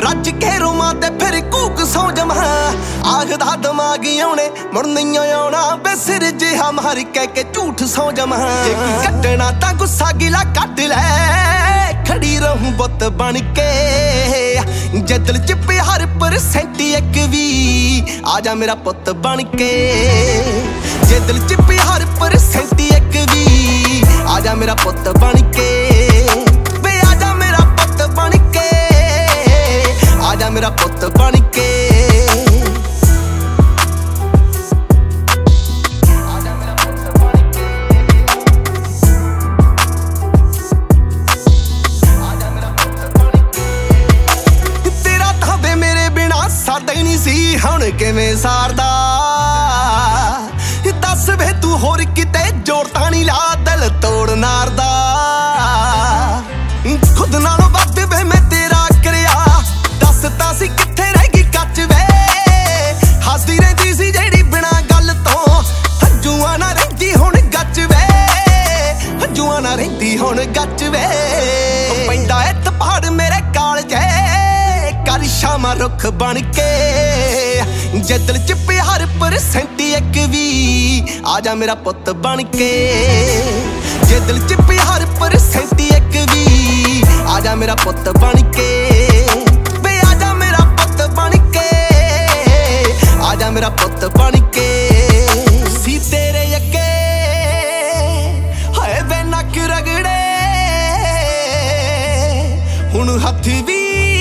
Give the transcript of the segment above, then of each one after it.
रज के रोमां ते फिर कूक सौ जमा आखदा दिमागी आउणे मुड़ नहीं आउणा वे सिर जिहा मार के झूठ सौ जमा कड्डना तां गुस्सा गिला कड्ड लै खड़ी रहूं बुत बन के जे दिल च प्यार परसेंट एक भी आजा मेरा पुत बन के जे दिल च प्यार परसेंट एक भी आजा मेरा पुत बन के वे आजा मेरा पुत बन के आजा मेरा पुत बन के ਹੁਣ ਕਿਵੇਂ ਸਾਰਦਾ ਦੱਸ ਵੇ ਤੂੰ ਹੋਰ ਕਿਤੇ ਜੋੜ ਤਾਂ ਨਹੀਂ ਲਾ ਦਿਲ ਤੋੜ ਨਾਰਦਾ ਖੁਦ ਨਾਲੋਂ ਵੱਧ ਵੇ ਮੈਂ ਤੇਰਾ ਕਰਿਆ ਦੱਸ ਤਾਂ ਸੀ ਕਿੱਥੇ ਰਹਿ ਗਈ ਕੱਚ ਵੇ ਹੱਸਦੀ ਰਹਿੰਦੀ ਸੀ ਜਿਹੜੀ ਬਿਨਾ ਗੱਲ ਤੋਂ ਹੰਝੂਆਂ ਨਾ ਰਹਿੰਦੀ ਹੁਣ ਗੱਚ ਵੇ ਹੰਝੂਆਂ ਨਾ ਰਹਿੰਦੀ ਹੁਣ ਗੱਚ ਵੇ ਪੈਂਦਾ ਏ ਤਪਾੜ ਮੇਰੇ ਕਾਲਜੇ कर शामा रुख बन के जे दिल च प्यार परसेंट एक भी आजा मेरा पुत बन के जे दिल च प्यार परसेंट एक भी आजा मेरा पुत बन के वे आजा मेरा पुत बन के आजा मेरा पुत बन के सी तेरे अगे हाय वे नक रगड़े हुण हथ भी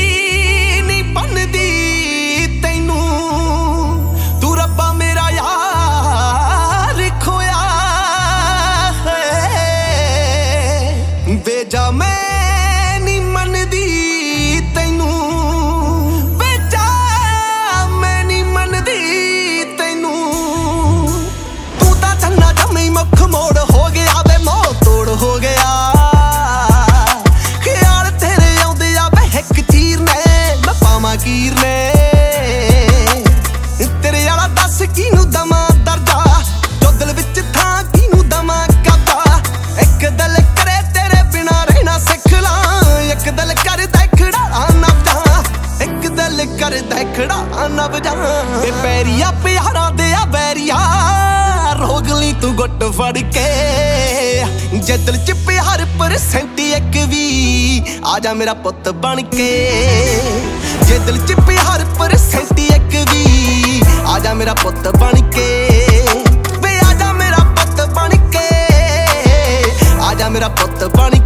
बेजा मैं नी मनदी तैनू बेजा मैं नी मनदी तैनू तू तां चन्ना जमी मुख मोड़ हो गया वे मोह तोड़ हो गया ख्याल तेरे आउंदे आ वे हिक चीर ने मैं पावां कीर ने तेरे आला दस किनू दमा दर्जा जो दिल विच थां किनू दमा करदा एक दिल पैरिया प्यारा दे बैरिया रोगली तू गुट फड़ के जे दिल च प्यार परसेंट एक भी आजा मेरा पुत बन के जे दिल च प्यार परसेंट एक भी आजा मेरा पुत बन के वे आजा मेरा पुत बन के आजा मेरा पुत बन